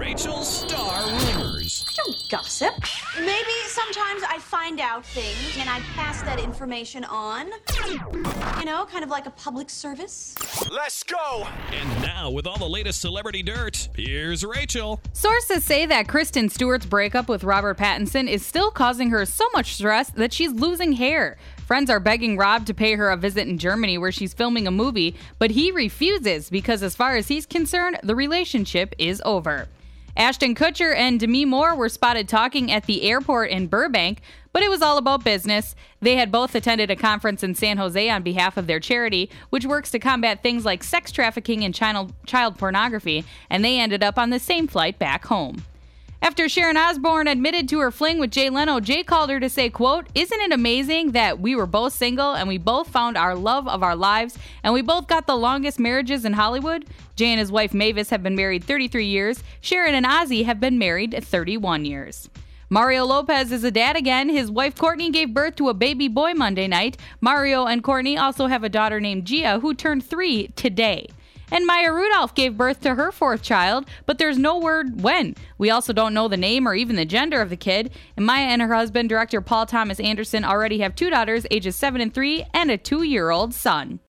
Rachel's Star Rumors. I don't gossip. Maybe sometimes I find out things and I pass that information on. You know, kind of like a public service. Let's go! And now, with all the latest celebrity dirt, here's Rachel. Sources say that Kristen Stewart's breakup with Robert Pattinson is still causing her so much stress that she's losing hair. Friends are begging Rob to pay her a visit in Germany where she's filming a movie, but he refuses because as far as he's concerned, the relationship is over. Ashton Kutcher and Demi Moore were spotted talking at the airport in Burbank, but it was all about business. They had both attended a conference in San Jose on behalf of their charity, which works to combat things like sex trafficking and child pornography, and they ended up on the same flight back home. After Sharon Osbourne admitted to her fling with Jay Leno, Jay called her to say, quote, "Isn't it amazing that we were both single and we both found our love of our lives and we both got the longest marriages in Hollywood?" Jay and his wife Mavis have been married 33 years. Sharon and Ozzy have been married 31 years. Mario Lopez is a dad again. His wife Courtney gave birth to a baby boy Monday night. Mario and Courtney also have a daughter named Gia who turned 3 today. And Maya Rudolph gave birth to her 4th child, but there's no word when. We also don't know the name or even the gender of the kid. And Maya and her husband, director Paul Thomas Anderson, already have 2 daughters, ages 7 and 3, and a 2-year-old son.